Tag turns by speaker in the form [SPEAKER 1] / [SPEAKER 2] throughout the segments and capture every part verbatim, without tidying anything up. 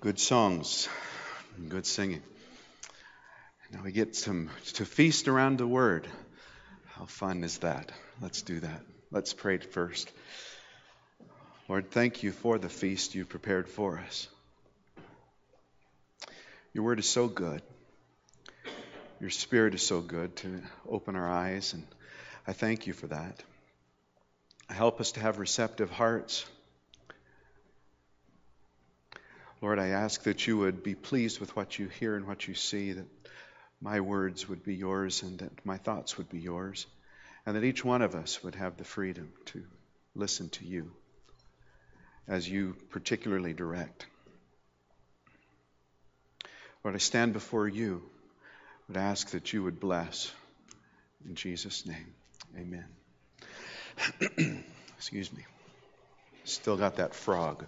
[SPEAKER 1] Good songs, good singing. Now we get some to feast around the Word. How fun is that? Let's do that. Let's pray first. Lord, thank you for the feast you prepared for us. Your Word is so good. Your Spirit is so good to open our eyes, and I thank you for that. Help us to have receptive hearts. Lord, I ask that you would be pleased with what you hear and what you see, that my words would be yours and that my thoughts would be yours, and that each one of us would have the freedom to listen to you as you particularly direct. Lord, I stand before you, but ask that you would bless. In Jesus' name, amen. Excuse me. Still got that frog.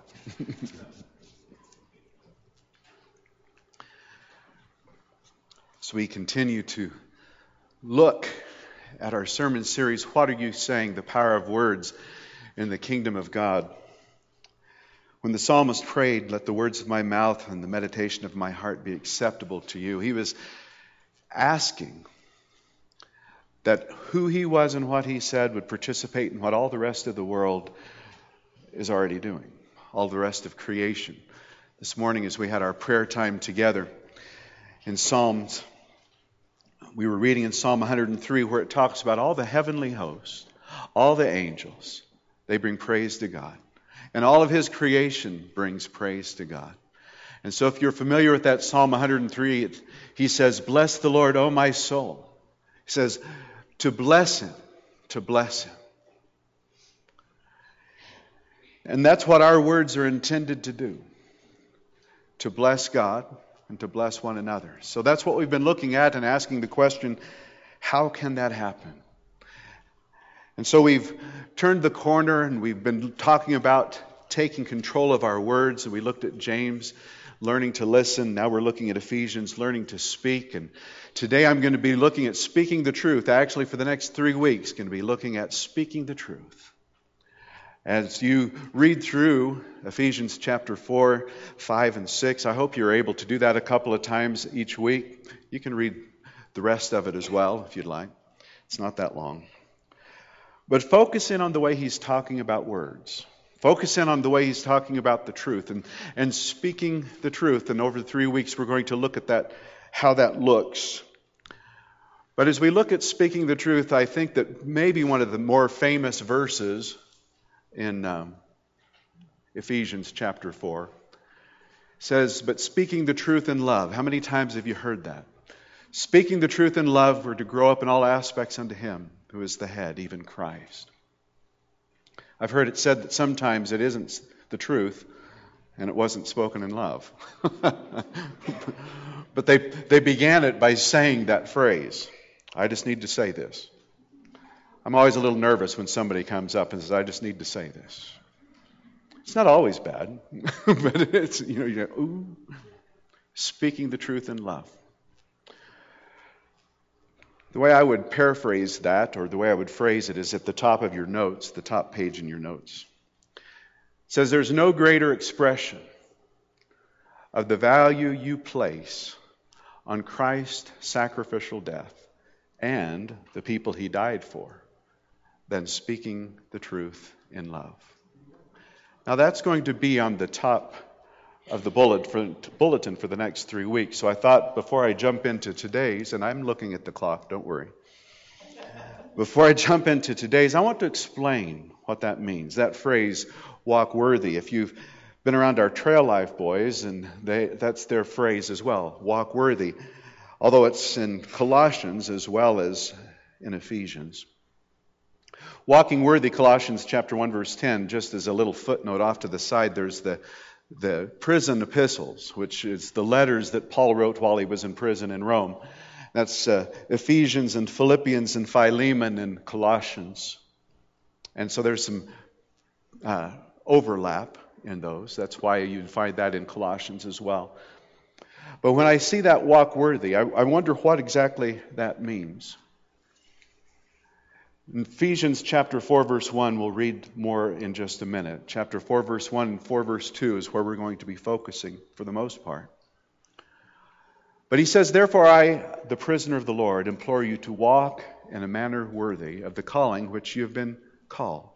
[SPEAKER 1] So we continue to look at our sermon series, What Are You Saying? The Power of Words in the Kingdom of God. When the psalmist prayed, let the words of my mouth and the meditation of my heart be acceptable to you, he was asking that who he was and what he said would participate in what all the rest of the world is already doing, all the rest of creation. This morning as we had our prayer time together in Psalms, we were reading in Psalm one hundred three where it talks about all the heavenly hosts, all the angels, they bring praise to God. And all of his creation brings praise to God. And so if you're familiar with that Psalm one hundred three, it, he says, bless the Lord, O my soul. He says, to bless him, to bless him. And that's what our words are intended to do, to bless God and to bless one another. So that's what we've been looking at and asking the question, how can that happen? And so we've turned the corner and we've been talking about taking control of our words. And we looked at James, learning to listen. Now we're looking at Ephesians, learning to speak. And today I'm going to be looking at speaking the truth. Actually, for the next three weeks, going to be looking at speaking the truth. As you read through Ephesians chapter four, five, and six, I hope you're able to do that a couple of times each week. You can read the rest of it as well if you'd like. It's not that long. But focus in on the way he's talking about words. Focus in on the way he's talking about the truth and, and speaking the truth. And over the three weeks, we're going to look at that, how that looks. But as we look at speaking the truth, I think that maybe one of the more famous verses in um, Ephesians chapter four says, but speaking the truth in love. How many times have you heard that? Speaking the truth in love, we're to grow up in all aspects unto him who is the head, even Christ. I've heard it said that sometimes it isn't the truth and it wasn't spoken in love. But they, they began it by saying that phrase. I just need to say this. I'm always a little nervous when somebody comes up and says, I just need to say this. It's not always bad, but it's, you know, you go, ooh, speaking the truth in love. The way I would paraphrase that, or the way I would phrase it, is at the top of your notes, the top page in your notes. It says, there's no greater expression of the value you place on Christ's sacrificial death and the people he died for than speaking the truth in love. Now that's going to be on the top of the bullet for, bulletin for the next three weeks. So I thought before I jump into today's, and I'm looking at the clock, don't worry. Before I jump into today's, I want to explain what that means. That phrase, walk worthy. If you've been around our Trail Life boys, and they, that's their phrase as well, walk worthy. Although it's in Colossians as well as in Ephesians. Walking worthy, Colossians chapter one, verse ten, just as a little footnote off to the side, there's the, the prison epistles, which is the letters that Paul wrote while he was in prison in Rome. That's uh, Ephesians and Philippians and Philemon and Colossians. And so there's some uh, overlap in those. That's why you find that in Colossians as well. But when I see that walk worthy, I, I wonder what exactly that means. In Ephesians chapter four, verse one, we'll read more in just a minute. Chapter four, verse one and four, verse two is where we're going to be focusing for the most part. But he says, "Therefore I, the prisoner of the Lord, implore you to walk in a manner worthy of the calling which you have been called."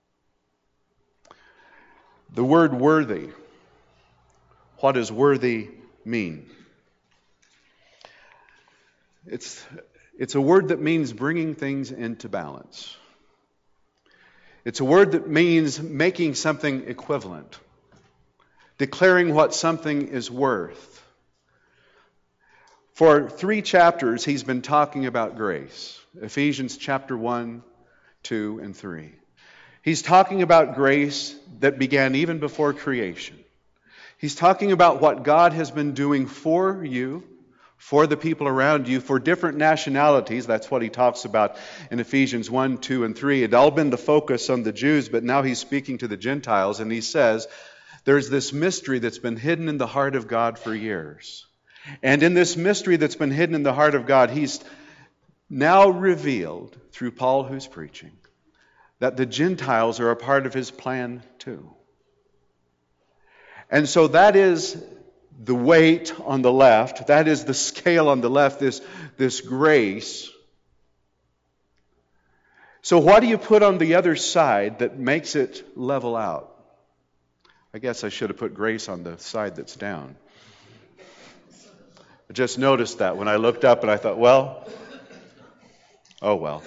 [SPEAKER 1] The word worthy. What does worthy mean? It's It's a word that means bringing things into balance. It's a word that means making something equivalent, declaring what something is worth. For three chapters, he's been talking about grace. Ephesians chapter one, two, and three. He's talking about grace that began even before creation. He's talking about what God has been doing for you, for the people around you, for different nationalities. That's what he talks about in Ephesians one, two, and three. It all been the focus on the Jews, but now he's speaking to the Gentiles, and he says, there's this mystery that's been hidden in the heart of God for years. And in this mystery that's been hidden in the heart of God, he's now revealed, through Paul who's preaching, that the Gentiles are a part of his plan too. And so that is the weight on the left, that is the scale on the left, this, this grace. So what do you put on the other side that makes it level out? I guess I should have put grace on the side that's down. I just noticed that when I looked up and I thought, well, oh well.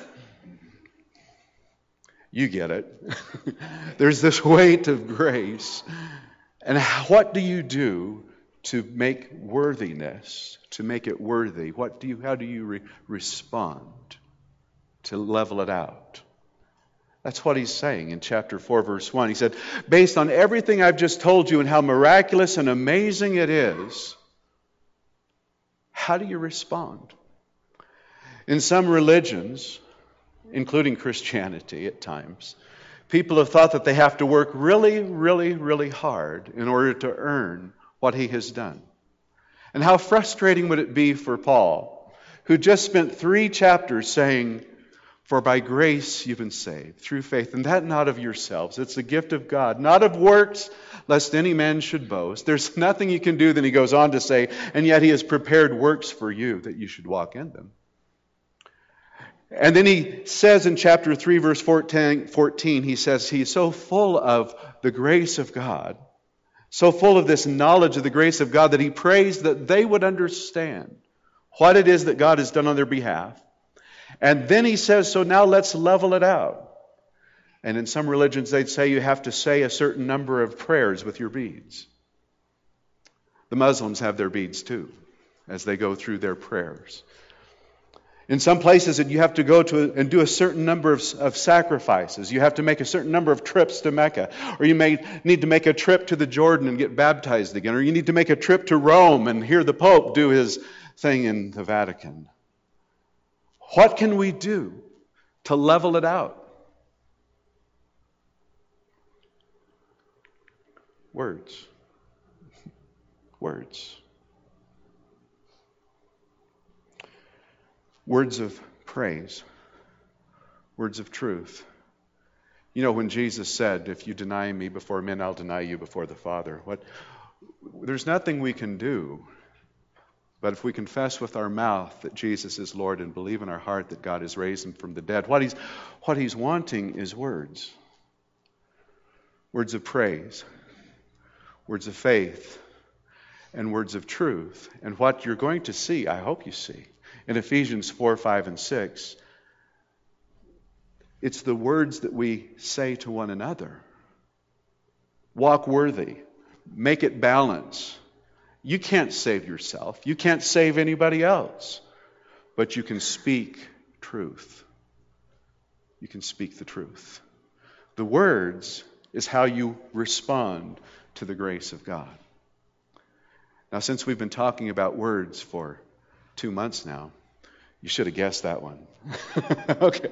[SPEAKER 1] You get it. There's this weight of grace. And what do you do to make worthiness, to make it worthy? What do you, how do you re- respond to level it out? That's what he's saying in chapter four, verse one. He said, based on everything I've just told you and how miraculous and amazing it is, how do you respond? In some religions, including Christianity at times, people have thought that they have to work really, really, really hard in order to earn what he has done. And how frustrating would it be for Paul, who just spent three chapters saying, for by grace you've been saved, through faith, and that not of yourselves. It's a gift of God, not of works, lest any man should boast. There's nothing you can do, then he goes on to say, and yet he has prepared works for you that you should walk in them. And then he says in chapter three, verse fourteen, he says he's so full of the grace of God, so full of this knowledge of the grace of God, that he prays that they would understand what it is that God has done on their behalf. And then he says, so now let's level it out. And in some religions, they'd say you have to say a certain number of prayers with your beads. The Muslims have their beads too, as they go through their prayers. In some places, you have to go to and do a certain number of, of sacrifices. You have to make a certain number of trips to Mecca. Or you may need to make a trip to the Jordan and get baptized again. Or you need to make a trip to Rome and hear the Pope do his thing in the Vatican. What can we do to level it out? Words. Words. Words of praise. Words of truth. You know, when Jesus said, if you deny me before men, I'll deny you before the Father. What? There's nothing we can do. But if we confess with our mouth that Jesus is Lord and believe in our heart that God has raised him from the dead, what he's, what he's wanting is words. Words of praise. Words of faith. And words of truth. And what you're going to see, I hope you see, in Ephesians four, five, and six, it's the words that we say to one another. Walk worthy. Make it balance. You can't save yourself. You can't save anybody else. But you can speak truth. You can speak the truth. The words is how you respond to the grace of God. Now, since we've been talking about words for two months now, you should have guessed that one. Okay.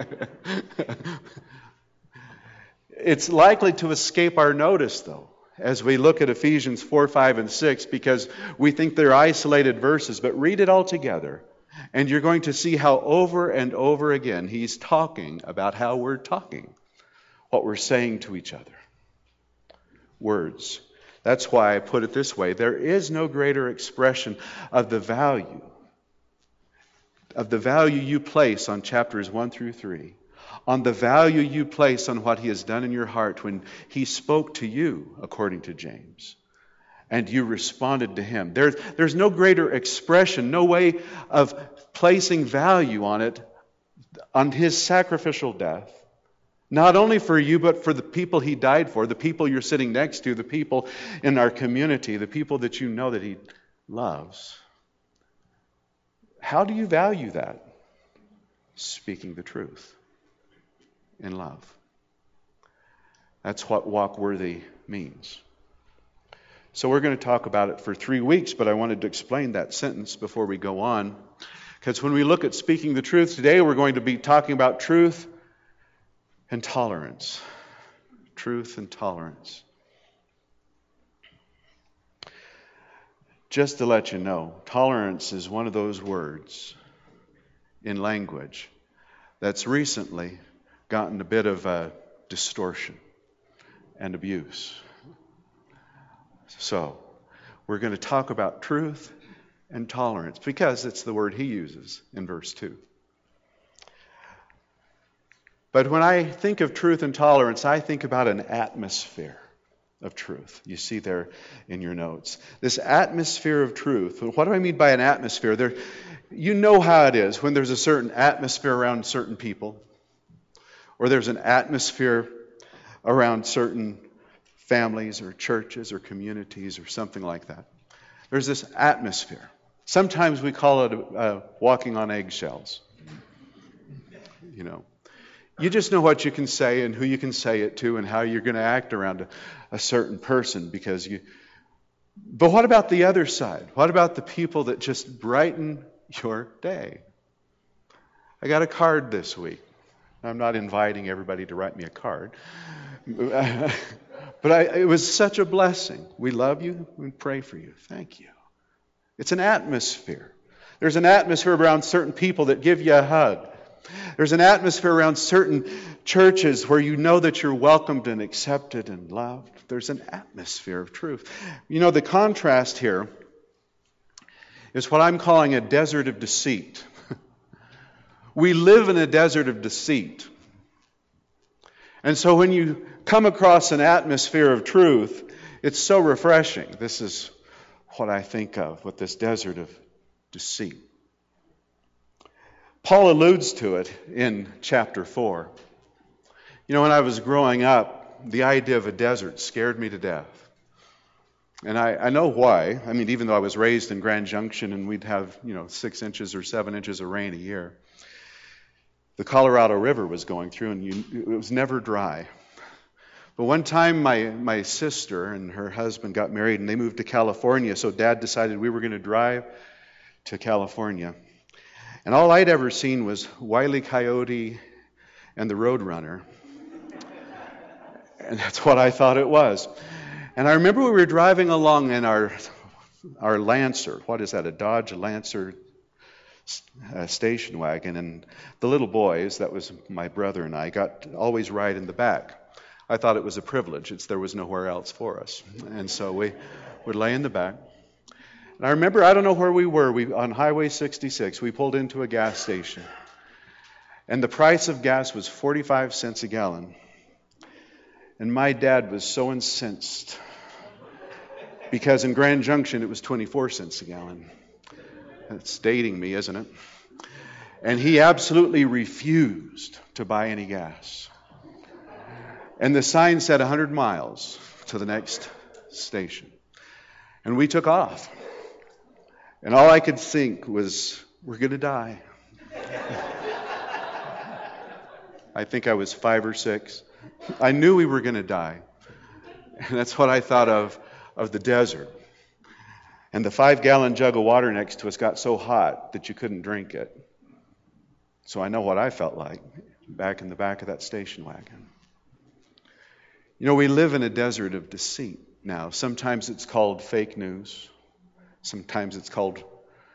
[SPEAKER 1] It's likely to escape our notice, though, as we look at Ephesians four, five, and six, because we think they're isolated verses, but read it all together, And you're going to see how over and over again he's talking about how we're talking, what we're saying to each other. Words. That's why I put it this way. There is no greater expression of the value, of the value you place on chapters one through three, on the value you place on what he has done in your heart when he spoke to you, according to James, and you responded to him. There's, there's no greater expression, no way of placing value on it, on his sacrificial death. Not only for you, but for the people he died for, the people you're sitting next to, the people in our community, the people that you know that he loves. How do you value that? Speaking the truth in love. That's what walk worthy means. So we're going to talk about it for three weeks, but I wanted to explain that sentence before we go on. Because when we look at speaking the truth today, we're going to be talking about truth and tolerance. Truth and tolerance. Just to let you know, tolerance is one of those words in language that's recently gotten a bit of a distortion and abuse. So, we're going to talk about truth and tolerance because it's the word he uses in verse two. But when I think of truth and tolerance, I think about an atmosphere of truth. You see there in your notes. This atmosphere of truth. What do I mean by an atmosphere? There, you know how it is when there's a certain atmosphere around certain people, or there's an atmosphere around certain families or churches or communities or something like that. There's this atmosphere. Sometimes we call it uh, walking on eggshells. You know. You just know what you can say and who you can say it to and how you're going to act around a, a certain person because you... But what about the other side? What about the people that just brighten your day? I got a card this week. I'm not inviting everybody to write me a card. But I, it was such a blessing. We love you. We pray for you. Thank you. It's an atmosphere. There's an atmosphere around certain people that give you a hug. There's an atmosphere around certain churches where you know that you're welcomed and accepted and loved. There's an atmosphere of truth. You know, the contrast here is what I'm calling a desert of deceit. We live in a desert of deceit. And so when you come across an atmosphere of truth, it's so refreshing. This is what I think of with this desert of deceit. Paul alludes to it in chapter four. You know, when I was growing up, the idea of a desert scared me to death. And I, I know why. I mean, even though I was raised in Grand Junction and we'd have, you know, six inches or seven inches of rain a year, the Colorado River was going through and you, it was never dry. But one time my, my sister and her husband got married and they moved to California, so Dad decided we were going to drive to California. And all I'd ever seen was Wile E. Coyote and the Roadrunner. And that's what I thought it was. And I remember we were driving along in our our Lancer. What is that, a Dodge Lancer uh, station wagon? And the little boys, that was my brother and I, got to always ride in the back. I thought it was a privilege. It's, there was nowhere else for us. And so we would lay in the back. And I remember, I don't know where we were, we on Highway sixty-six, we pulled into a gas station. And the price of gas was forty-five cents a gallon. And my dad was so incensed because in Grand Junction it was twenty-four cents a gallon. That's dating me, isn't it? And he absolutely refused to buy any gas. And the sign said one hundred miles to the next station. And we took off. And all I could think was, we're going to die. I think I was five or six. I knew we were going to die. And that's what I thought of, of the desert. And the five-gallon jug of water next to us got so hot that you couldn't drink it. So I know what I felt like back in the back of that station wagon. You know, we live in a desert of deceit now. Sometimes it's called fake news. Sometimes it's called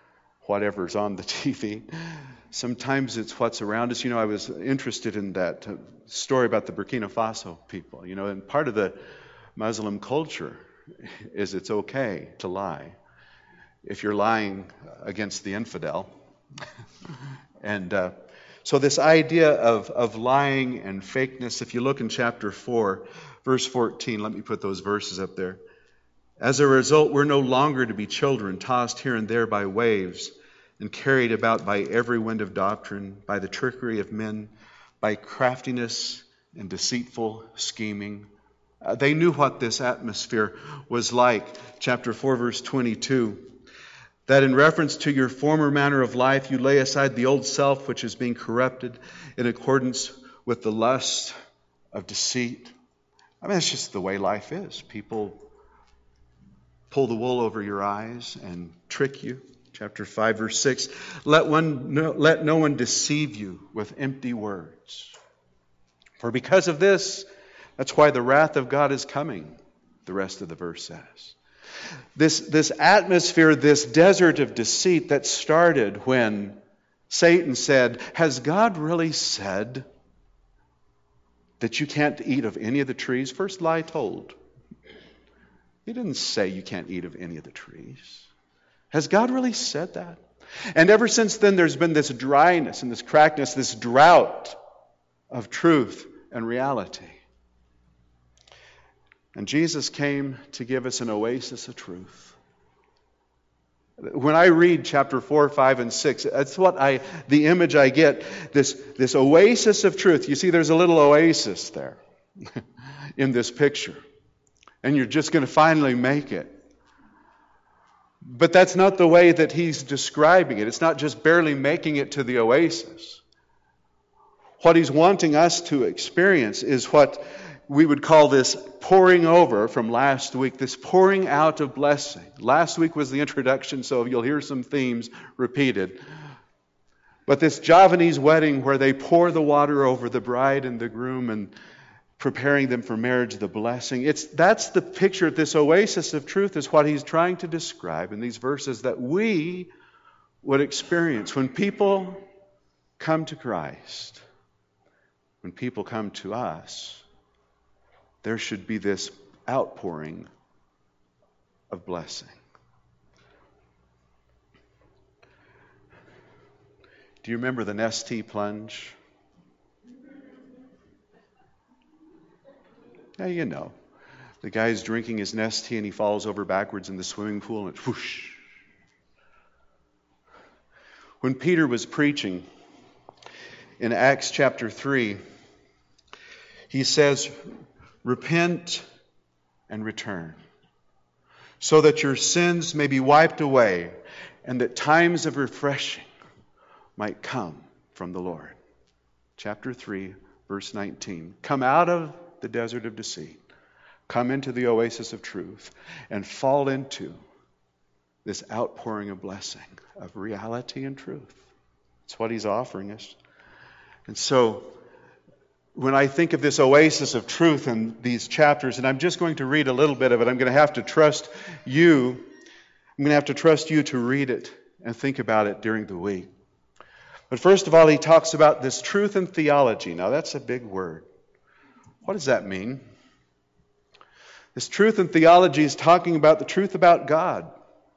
[SPEAKER 1] whatever's on the T V. Sometimes it's what's around us. You know, I was interested in that uh, story about the Burkina Faso people. You know, and part of the Muslim culture is it's okay to lie if you're lying against the infidel. and uh, so this idea of, of lying and fakeness, if you look in chapter four, verse fourteen, let me put those verses up there. As a result, we're no longer to be children, tossed here and there by waves and carried about by every wind of doctrine, by the trickery of men, by craftiness and deceitful scheming. Uh, they knew what this atmosphere was like. Chapter four, verse twenty-two. That in reference to your former manner of life, you lay aside the old self, which is being corrupted in accordance with the lust of deceit. I mean, that's just the way life is. People pull the wool over your eyes and trick you. Chapter five, verse six. Let one no, let no one deceive you with empty words. For because of this, that's why the wrath of God is coming, the rest of the verse says. This, this atmosphere, this desert of deceit that started when Satan said, has God really said that you can't eat of any of the trees? First lie told. He didn't say you can't eat of any of the trees. Has God really said that? And ever since then, there's been this dryness and this crackness, this drought of truth and reality. And Jesus came to give us an oasis of truth. When I read chapter four, five, and six, that's what I, the image I get, this, this oasis of truth. You see, there's a little oasis there in this picture. And you're just going to finally make it. But that's not the way that he's describing it. It's not just barely making it to the oasis. What he's wanting us to experience is what we would call this pouring over from last week, this pouring out of blessing. Last week was the introduction, so you'll hear some themes repeated. But this Javanese wedding where they pour the water over the bride and the groom and preparing them for marriage, the blessing. It's that's the picture. This oasis of truth is what he's trying to describe in these verses that we would experience when people come to Christ. When people come to us, there should be this outpouring of blessing. Do you remember the Nestea plunge? Yeah, you know. The guy's drinking his Nestea and he falls over backwards in the swimming pool and it whoosh. When Peter was preaching in Acts chapter three, he says, repent and return, so that your sins may be wiped away and that times of refreshing might come from the Lord. Chapter three, verse nineteen. Come out of the desert of deceit. Come into the oasis of truth and fall into this outpouring of blessing, of reality and truth. It's what he's offering us. And so, when I think of this oasis of truth in these chapters, and I'm just going to read a little bit of it, I'm going to have to trust you. I'm going to have to trust you to read it and think about it during the week. But first of all, he talks about this truth and theology. Now, that's a big word. What does that mean? This truth and theology is talking about the truth about God.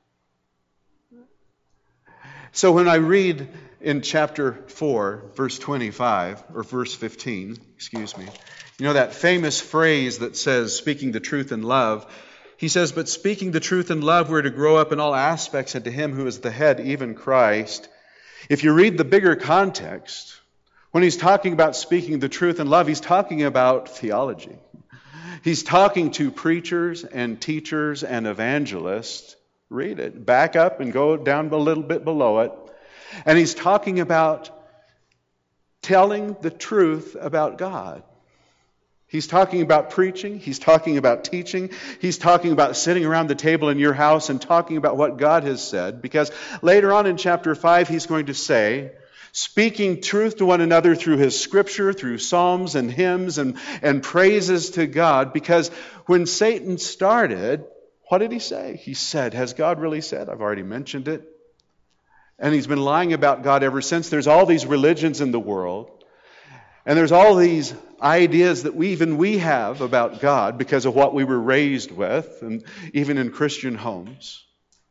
[SPEAKER 1] So when I read in chapter four, verse twenty-five, or verse fifteen, excuse me, you know that famous phrase that says, speaking the truth in love, he says, but speaking the truth in love, we're to grow up in all aspects into him who is the head, even Christ. If you read the bigger context, when he's talking about speaking the truth in love, he's talking about theology. He's talking to preachers and teachers and evangelists. Read it. Back up and go down a little bit below it. And he's talking about telling the truth about God. He's talking about preaching. He's talking about teaching. He's talking about sitting around the table in your house and talking about what God has said. Because later on in chapter five, he's going to say, speaking truth to one another through his scripture, through psalms and hymns and, and praises to God. Because when Satan started, what did he say? He said, has God really said? I've already mentioned it. And he's been lying about God ever since. There's all these religions in the world. And there's all these ideas that we, even we have about God because of what we were raised with, and even in Christian homes.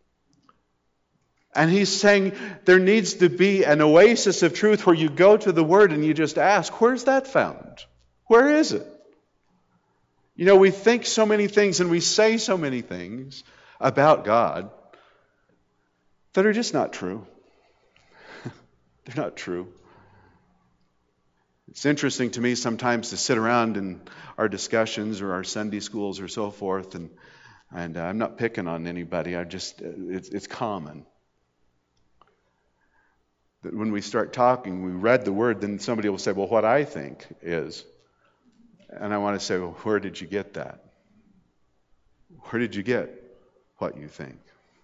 [SPEAKER 1] And he's saying there needs to be an oasis of truth where you go to the Word and you just ask, where's that found? Where is it? You know, we think so many things and we say so many things about God that are just not true. They're not true. It's interesting to me sometimes to sit around in our discussions or our Sunday schools or so forth, and and uh, I'm not picking on anybody. I just it's it's common that when we start talking, we read the Word, then somebody will say, "Well, what I think is," and I want to say, "Well, where did you get that? Where did you get what you think?"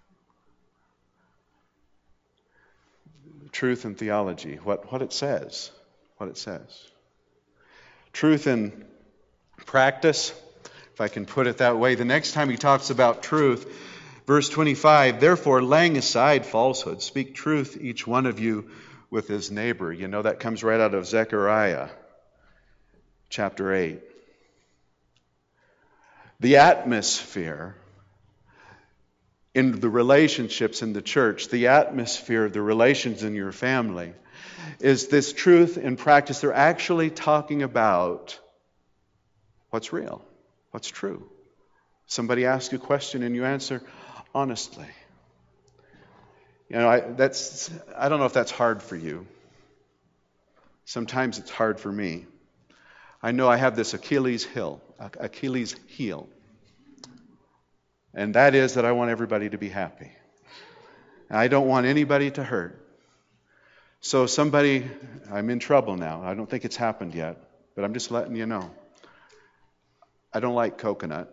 [SPEAKER 1] Truth and theology, what what it says. What it says. Truth in practice, if I can put it that way. The next time he talks about truth, verse twenty-five, therefore laying aside falsehood, speak truth each one of you with his neighbor. You know, that comes right out of Zechariah chapter eight. The atmosphere in the relationships in the church, the atmosphere of the relations in your family, is this truth in practice. They're actually talking about what's real, what's true. Somebody asks you a question and you answer honestly. You know, I, that's, I don't know if that's hard for you. Sometimes it's hard for me. I know I have this Achilles heel, Achilles heel. And that is that I want everybody to be happy. I don't want anybody to hurt. So somebody, I'm in trouble now. I don't think it's happened yet, but I'm just letting you know. I don't like coconut.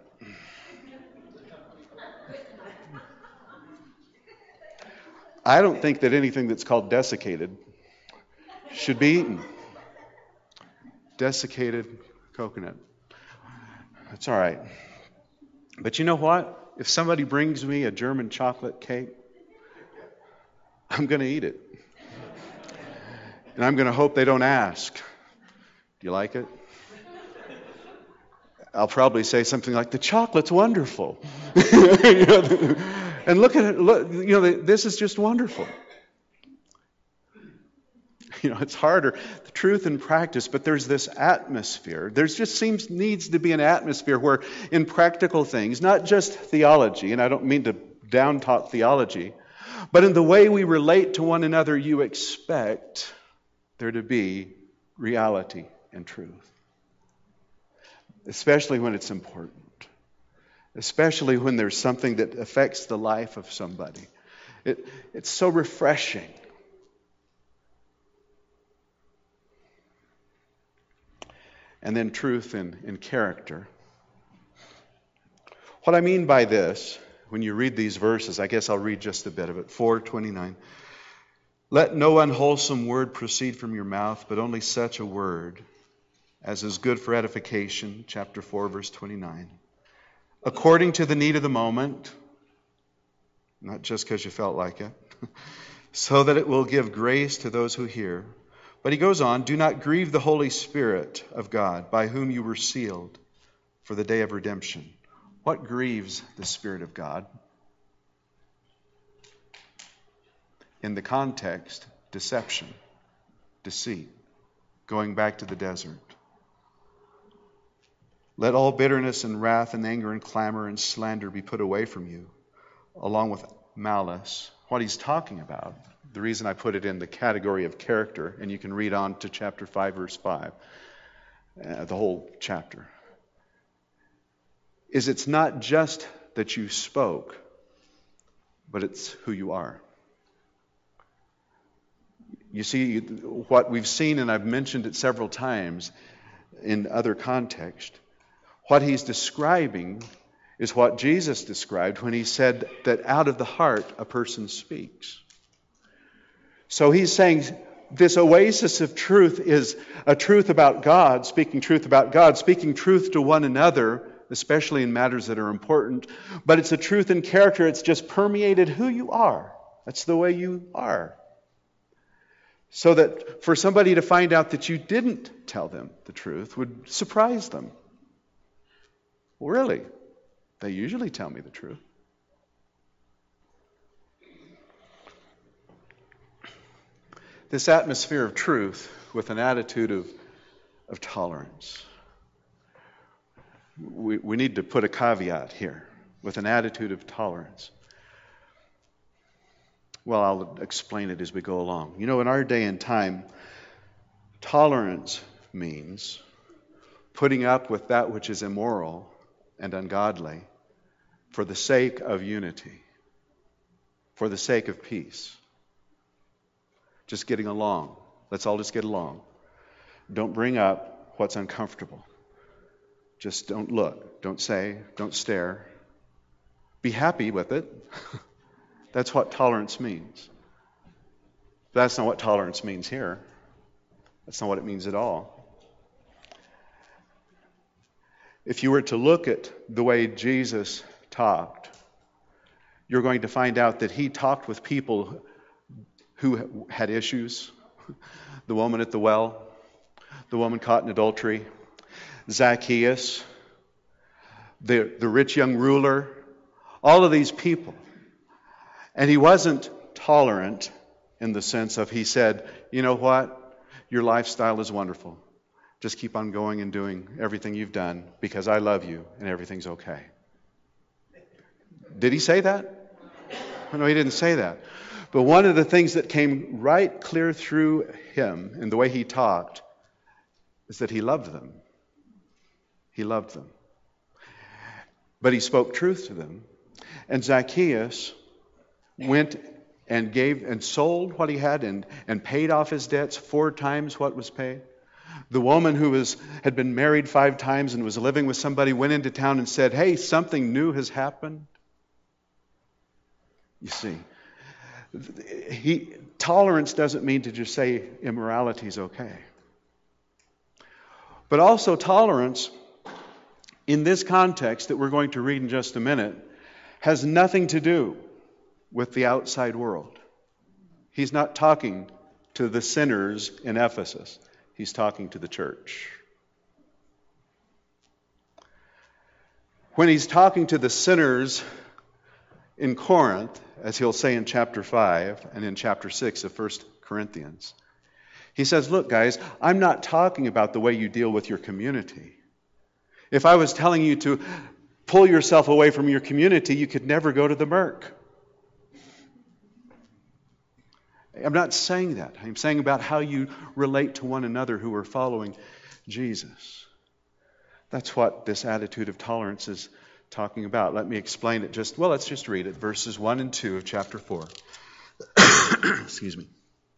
[SPEAKER 1] I don't think that anything that's called desiccated should be eaten. Desiccated coconut. That's all right. But you know what? If somebody brings me a German chocolate cake, I'm going to eat it. And I'm going to hope they don't ask, do you like it? I'll probably say something like, the chocolate's wonderful. You know, and look at it, look, you know, this is just wonderful. You know, it's harder, the truth and practice, but there's this atmosphere. There just seems needs to be an atmosphere where in practical things, not just theology, and I don't mean to down talk theology, but in the way we relate to one another, you expect there to be reality and truth. Especially when it's important. Especially when there's something that affects the life of somebody. It, it's so refreshing. And then truth in, in character. What I mean by this, when you read these verses, I guess I'll read just a bit of it. four twenty-nine. Let no unwholesome word proceed from your mouth, but only such a word as is good for edification, chapter four, verse twenty-nine. According to the need of the moment, not just because you felt like it, so that it will give grace to those who hear. But he goes on, do not grieve the Holy Spirit of God, by whom you were sealed for the day of redemption. What grieves the Spirit of God? In the context, deception, deceit, going back to the desert. Let all bitterness and wrath and anger and clamor and slander be put away from you, along with malice. What he's talking about, the reason I put it in the category of character, and you can read on to chapter five, verse five, uh, the whole chapter, is it's not just that you spoke, but it's who you are. You see, what we've seen, and I've mentioned it several times in other contexts, what he's describing is what Jesus described when he said that out of the heart a person speaks. So he's saying this oasis of truth is a truth about God, speaking truth about God, speaking truth to one another, especially in matters that are important. But it's a truth in character. It's just permeated who you are. That's the way you are. So that for somebody to find out that you didn't tell them the truth would surprise them. Well, really? They usually tell me the truth. This atmosphere of truth with an attitude of, of tolerance. We, we need to put a caveat here, with an attitude of tolerance. Well, I'll explain it as we go along. You know, in our day and time, tolerance means putting up with that which is immoral and ungodly for the sake of unity, for the sake of peace. Just getting along. Let's all just get along. Don't bring up what's uncomfortable. Just don't look, don't say, don't stare. Be happy with it. That's what tolerance means. That's not what tolerance means here. That's not what it means at all. If you were to look at the way Jesus talked, you're going to find out that he talked with people who had issues. The woman at the well, the woman caught in adultery, Zacchaeus, the, the rich young ruler, all of these people. And he wasn't tolerant in the sense of he said, you know what, your lifestyle is wonderful. Just keep on going and doing everything you've done because I love you and everything's okay. Did he say that? No, he didn't say that. But one of the things that came right clear through him in the way he talked is that he loved them. He loved them. But he spoke truth to them. And Zacchaeus went and gave and sold what he had and, and paid off his debts four times what was paid. The woman who was had been married five times and was living with somebody went into town and said, hey, something new has happened. You see, he, tolerance doesn't mean to just say immorality is okay. But also tolerance, in this context that we're going to read in just a minute, has nothing to do with the outside world. He's not talking to the sinners in Ephesus. He's talking to the church. When he's talking to the sinners in Corinth, as he'll say in chapter five and in chapter six of First Corinthians, he says, look, guys, I'm not talking about the way you deal with your community. If I was telling you to pull yourself away from your community, you could never go to the Merc. I'm not saying that. I'm saying about how you relate to one another who are following Jesus. That's what this attitude of tolerance is talking about. Let me explain it just, well, let's just read it. Verses one and two of chapter four. Excuse me.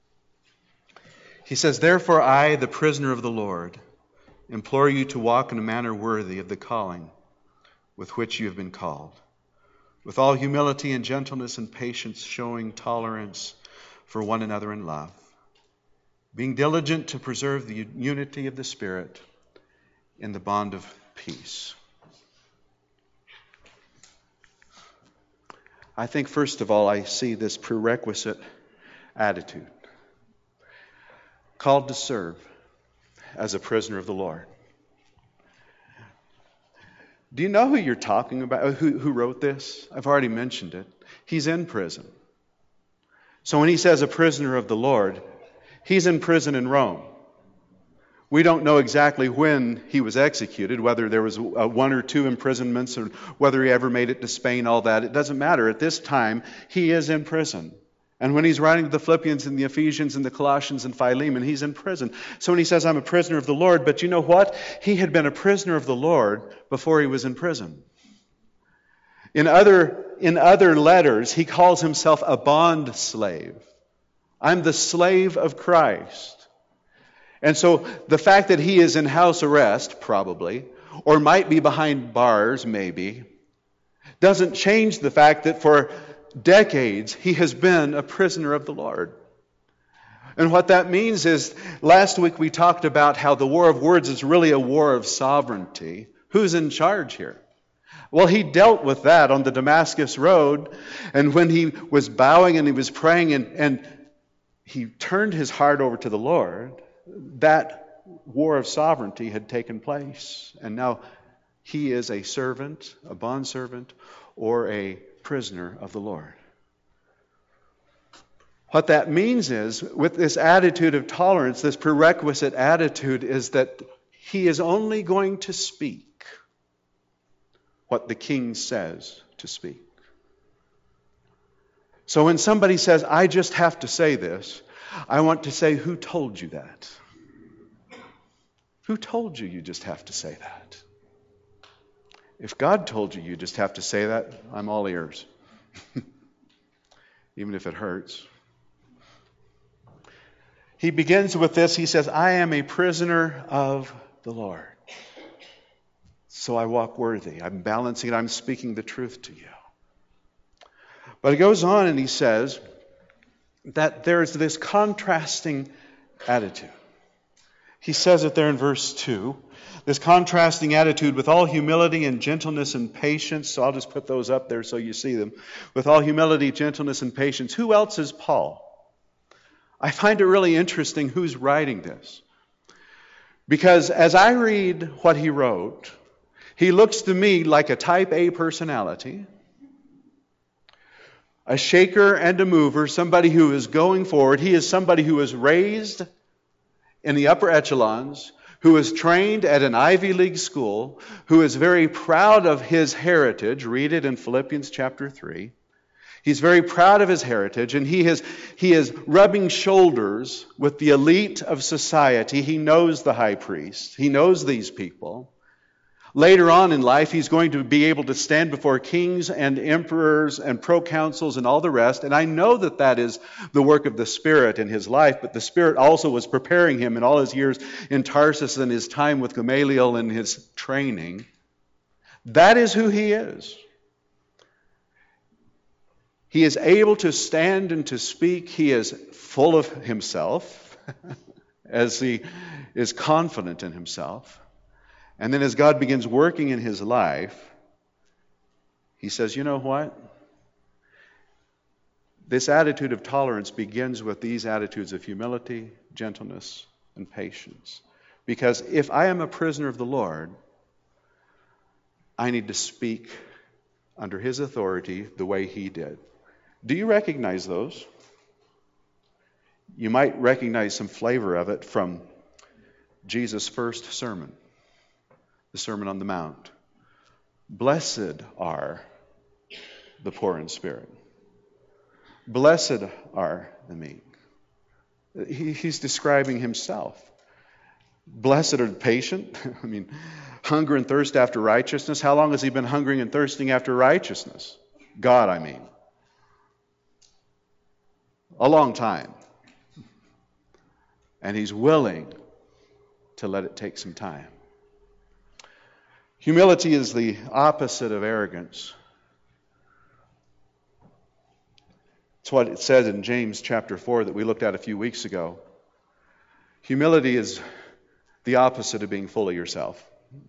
[SPEAKER 1] He says, therefore I, the prisoner of the Lord, implore you to walk in a manner worthy of the calling with which you have been called, with all humility and gentleness and patience, showing tolerance for one another in love, being diligent to preserve the unity of the Spirit in the bond of peace. I think, first of all, I see this prerequisite attitude. Called to serve as a prisoner of the Lord. Do you know who you're talking about? Who, who wrote this? I've already mentioned it. He's in prison. So when he says a prisoner of the Lord, he's in prison in Rome. We don't know exactly when he was executed, whether there was one or two imprisonments or whether he ever made it to Spain, all that. It doesn't matter. At this time, he is in prison. And when he's writing to the Philippians and the Ephesians and the Colossians and Philemon, he's in prison. So when he says, I'm a prisoner of the Lord, but you know what? He had been a prisoner of the Lord before he was in prison. In other, in other letters, he calls himself a bond slave. I'm the slave of Christ. And so the fact that he is in house arrest, probably, or might be behind bars, maybe, doesn't change the fact that for decades he has been a prisoner of the Lord. And what that means is, last week we talked about how the war of words is really a war of sovereignty. Who's in charge here? Well, he dealt with that on the Damascus Road, and when he was bowing and he was praying and, and he turned his heart over to the Lord, that war of sovereignty had taken place. And now he is a servant, a bondservant, or a prisoner of the Lord. What that means is, with this attitude of tolerance, this prerequisite attitude is that he is only going to speak what the king says to speak. So when somebody says, I just have to say this, I want to say, who told you that? Who told you you just have to say that? If God told you you just have to say that, I'm all ears. Even if it hurts. He begins with this. He says, I am a prisoner of the Lord. So I walk worthy. I'm balancing it. I'm speaking the truth to you. But he goes on and he says that there's this contrasting attitude. He says it there in verse two. This contrasting attitude with all humility and gentleness and patience. So I'll just put those up there so you see them. With all humility, gentleness, and patience. Who else is Paul? I find it really interesting who's writing this. Because as I read what he wrote, he looks to me like a type A personality. A shaker and a mover, somebody who is going forward. He is somebody who is raised in the upper echelons, who is trained at an Ivy League school, who is very proud of his heritage. Read it in Philippians chapter three. He's very proud of his heritage, and he is, he is rubbing shoulders with the elite of society. He knows the high priest. He knows these people. Later on in life, he's going to be able to stand before kings and emperors and proconsuls and all the rest. And I know that that is the work of the Spirit in his life, but the Spirit also was preparing him in all his years in Tarsus and his time with Gamaliel and his training. That is who he is. He is able to stand and to speak. He is full of himself, as he is confident in himself. And then as God begins working in his life, he says, you know what? This attitude of tolerance begins with these attitudes of humility, gentleness, and patience. Because if I am a prisoner of the Lord, I need to speak under his authority the way he did. Do you recognize those? You might recognize some flavor of it from Jesus' first sermon, the Sermon on the Mount. Blessed are the poor in spirit. Blessed are the meek. He, he's describing himself. Blessed are the patient. I mean, hunger and thirst after righteousness. How long has he been hungering and thirsting after righteousness? God, I mean. A long time. And he's willing to let it take some time. Humility is the opposite of arrogance. It's what it says in James chapter four that we looked at a few weeks ago. Humility is the opposite of being full of yourself.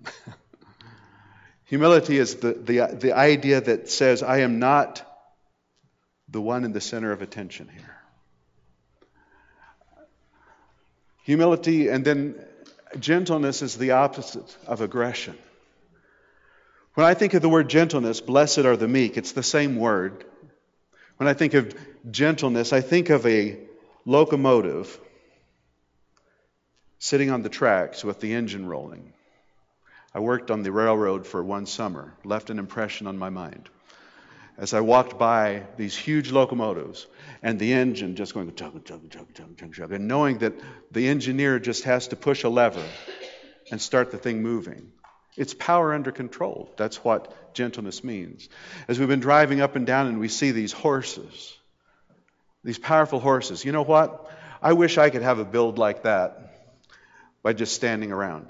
[SPEAKER 1] Humility is the, the, the idea that says, I am not the one in the center of attention here. Humility, and then gentleness is the opposite of aggression. When I think of the word gentleness, blessed are the meek, it's the same word. When I think of gentleness, I think of a locomotive sitting on the tracks with the engine rolling. I worked on the railroad for one summer, left an impression on my mind. As I walked by these huge locomotives and the engine just going chug, chug, chug, chug, chug, chug, and knowing that the engineer just has to push a lever and start the thing moving. It's power under control. That's what gentleness means. As we've been driving up and down and we see these horses, these powerful horses, you know what? I wish I could have a build like that by just standing around.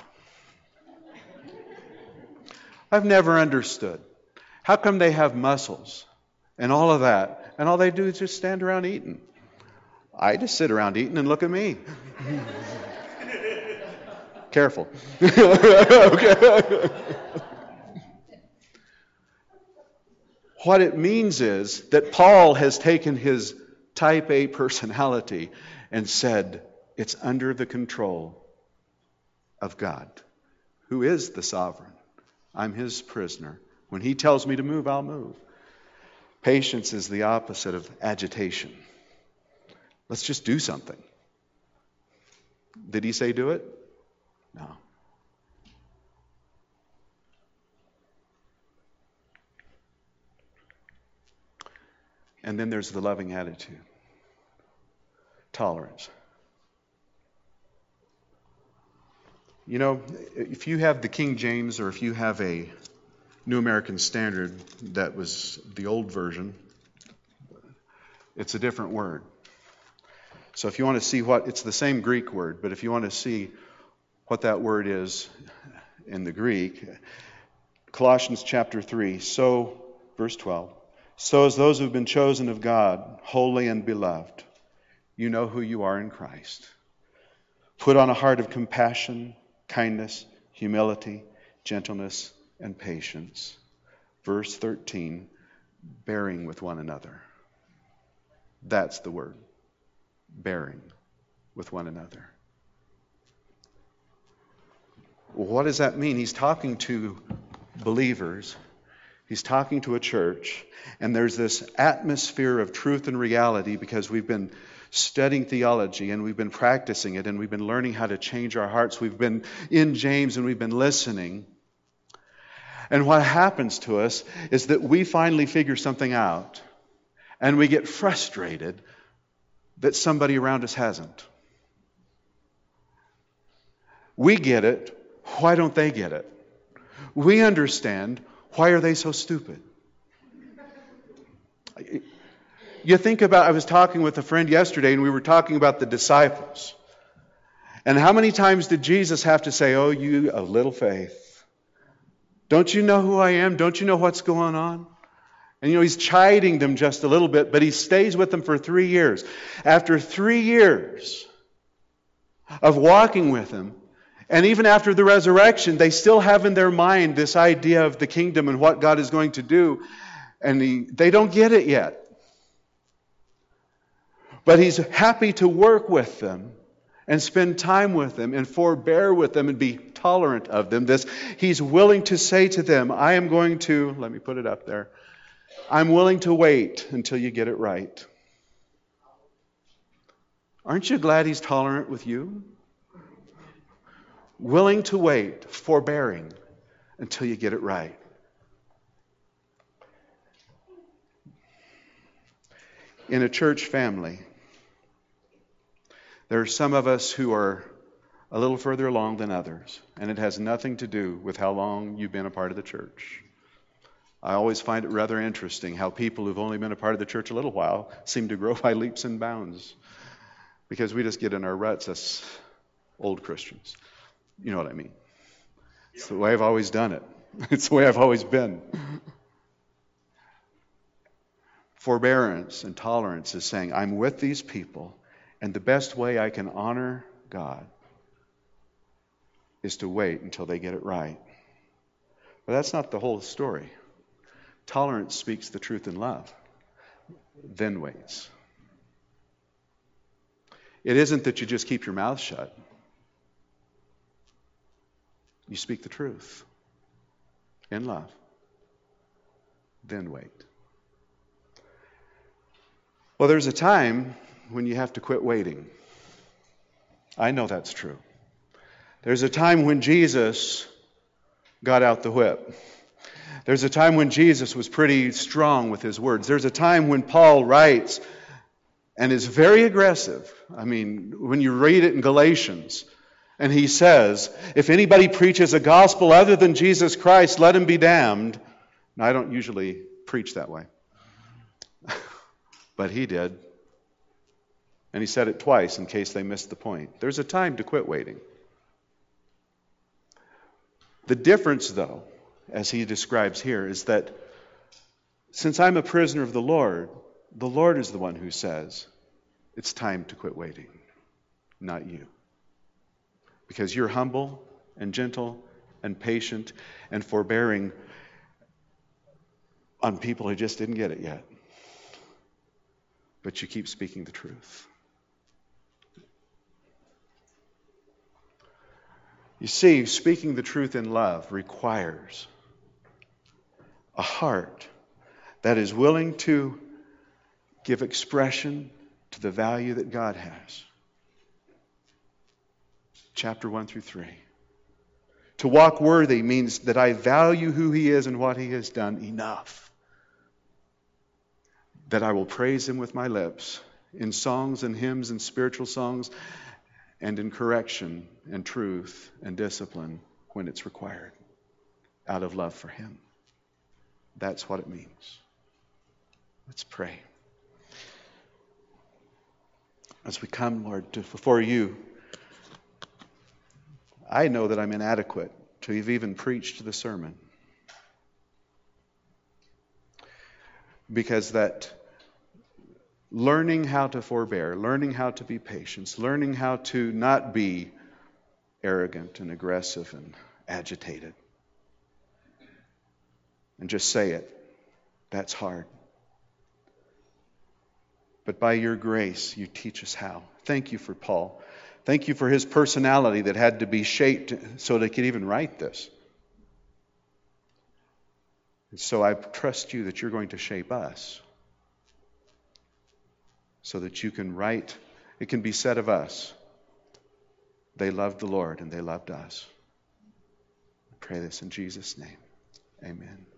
[SPEAKER 1] I've never understood. How come they have muscles and all of that, and all they do is just stand around eating? I just sit around eating and look at me. Careful. Okay. What it means is that Paul has taken his type A personality and said, it's under the control of God, who is the sovereign. I'm his prisoner. When he tells me to move, I'll move. Patience is the opposite of agitation. Let's just do something. Did he say do it? No. And then there's the loving attitude. Tolerance. You know, if you have the King James or if you have a New American Standard that was the old version, it's a different word. So if you want to see what, it's the same Greek word, but if you want to see what that word is in the Greek, Colossians chapter three, so, verse twelve, so as those who have been chosen of God, holy and beloved, you know who you are in Christ. Put on a heart of compassion, kindness, humility, gentleness, and patience. Verse thirteen, bearing with one another. That's the word. Bearing with one another. What does that mean? He's talking to believers. He's talking to a church. And there's this atmosphere of truth and reality because we've been studying theology and we've been practicing it and we've been learning how to change our hearts. We've been in James and we've been listening. And what happens to us is that we finally figure something out and we get frustrated that somebody around us hasn't. We get it. Why don't they get it? We understand. Why are they so stupid? You think about, I was talking with a friend yesterday and we were talking about the disciples. And how many times did Jesus have to say, oh, you of little faith? Don't you know who I am? Don't you know what's going on? And you know, he's chiding them just a little bit, but he stays with them for three years. After three years of walking with him, and even after the resurrection, they still have in their mind this idea of the kingdom and what God is going to do. And he, they don't get it yet. But he's happy to work with them and spend time with them and forbear with them and be tolerant of them. This, he's willing to say to them, I am going to, let me put it up there, I'm willing to wait until you get it right. Aren't you glad he's tolerant with you? Willing to wait, forbearing until you get it right. In a church family, there are some of us who are a little further along than others, and it has nothing to do with how long you've been a part of the church. I always find it rather interesting how people who've only been a part of the church a little while seem to grow by leaps and bounds, because we just get in our ruts as old Christians. You know what I mean? It's the way I've always done it. It's the way I've always been. Forbearance and tolerance is saying, I'm with these people, and the best way I can honor God is to wait until they get it right. But that's not the whole story. Tolerance speaks the truth in love, then waits. It isn't that you just keep your mouth shut. You speak the truth in love, then wait. Well, there's a time when you have to quit waiting. I know that's true. There's a time when Jesus got out the whip. There's a time when Jesus was pretty strong with his words. There's a time when Paul writes and is very aggressive. I mean, when you read it in Galatians, and he says, if anybody preaches a gospel other than Jesus Christ, let him be damned. Now, I don't usually preach that way. But he did. And he said it twice in case they missed the point. There's a time to quit waiting. The difference, though, as he describes here, is that since I'm a prisoner of the Lord, the Lord is the one who says, it's time to quit waiting, not you. Because you're humble and gentle and patient and forbearing on people who just didn't get it yet. but you keep speaking the truth. You see, speaking the truth in love requires a heart that is willing to give expression to the value that God has. Chapter one through three. To walk worthy means that I value who He is and what He has done enough that I will praise Him with my lips in songs and hymns and spiritual songs and in correction and truth and discipline when it's required out of love for Him. That's what it means. Let's pray. As we come, Lord, to, before You, I know that I'm inadequate to have even preached the sermon. Because that learning how to forbear, learning how to be patient, learning how to not be arrogant and aggressive and agitated, and just say it, that's hard. But by Your grace, You teach us how. Thank You for Paul. Thank You for his personality that had to be shaped so that he could even write this. And so I trust You that You're going to shape us so that You can write, it can be said of us, they loved the Lord and they loved us. I pray this in Jesus' name. Amen.